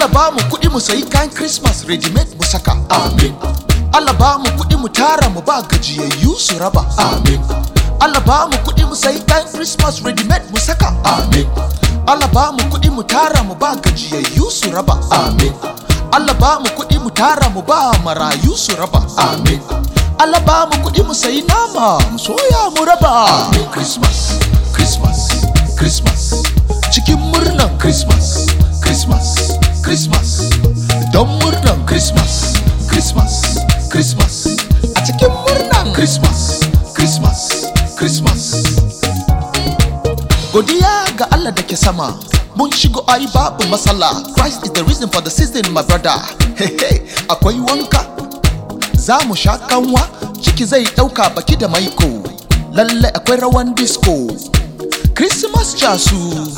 Allah ba mu kuɗi mu sayi kayan Christmas ready made mu saka. Amin. Allah ba mu kuɗi mu tara mu ba gajiyayyu su raba. Amin. Allah ba mu kuɗi mu sayi kayan Christmas ready made mu saka. Amin. Allah ba mu kuɗi mu tara mu ba gajiyayyu su raba. Amin. Allah ba mu kuɗi mu tara mu ba marayu su raba. Amin. Allah ba mu kuɗi mu sayi nama mu soya mu raba. Amin. Christmas, Christmas, Christmas. Cikin murnan Christmas, Christmas, Christmas. Don murnan Christmas, Christmas, Christmas. A cikin murnan Christmas, Christmas, Christmas. Godiya ga Allah da ke sama, mun shigo ai babu matsala. Christ is the reason for the season, my brother. Hey hey, akwai wanka, za mu sha kanwa, ciki zai ɗauka baki da maiko. Lalle akwai rawan disco, Christmas casu.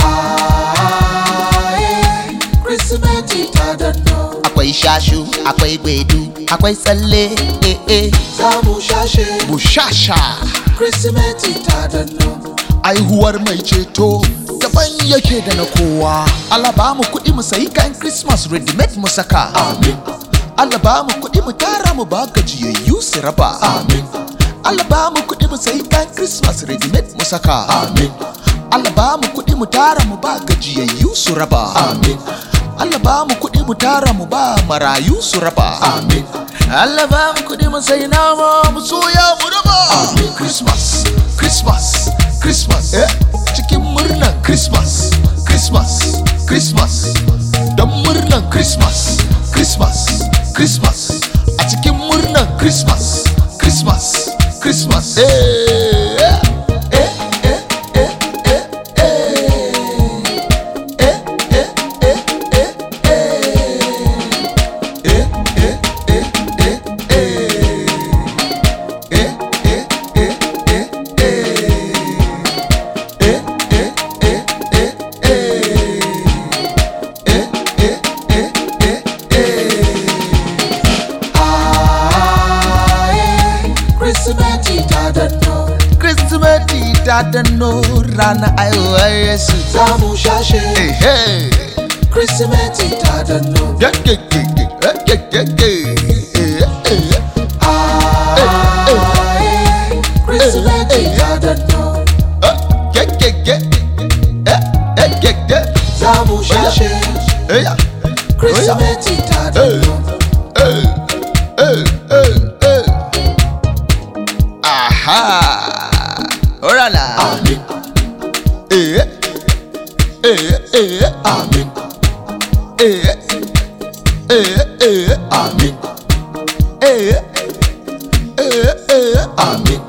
Christmas ta danno. Akwai shashu, akwai gbedu, akwai tsalle, za mu shashe, mu shasha. Christmas ta danno. Aihuwar mai ceto daban yake da na kowa. Allah ba mu kuɗi mu sayi kayan Christmas ready made mu saka. Amin. Allah ba mu kuɗi mu tara mu ba gajiyayyu su raba. Amin. Allah ba mu kuɗi mu sayi kayan Christmas ready made mu saka. Amin. Allah ba mu kuɗi mu tara mu ba gajiyayyu su raba. Amin. Allah ba mu kuɗi mu tara mu ba marayu su raba. Amin. Allah ba mu kuɗi mu sayi nama mu soya mu raba. Amin. Christmas, Christmas, Christmas. Cikin murnan Christmas, Christmas, Christmas. Don murnan Christmas, Christmas, Christmas. A cikin murnan Christmas, Christmas, Christmas. Kirsimeti ta danno rana aiwuwar Yesu. Za mu shashe. Kirsimeti ta danno. Kirsimeti ta danno. Za mu shashe. Kirsimeti ta danno. Orana. Amin. Amin. Amin. Amin.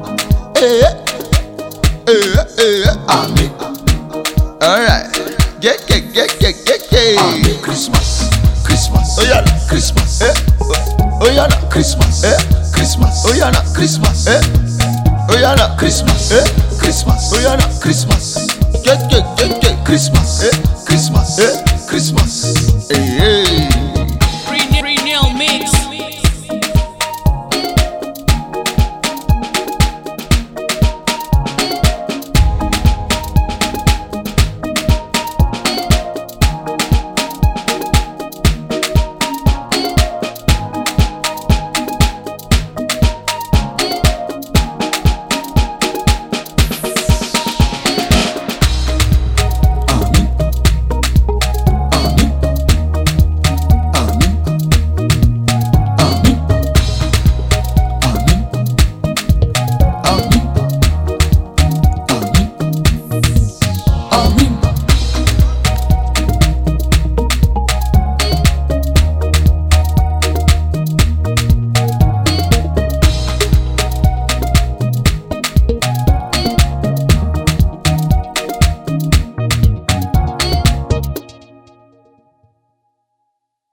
Amin. All right. Get. Amin. Christmas. Christmas. Oh yeah. Christmas. Oh yeah. Christmas. Christmas. Oh yeah. Christmas. Oyana Christmas, Christmas, Oyana Christmas, get Christmas, Christmas, Christmas.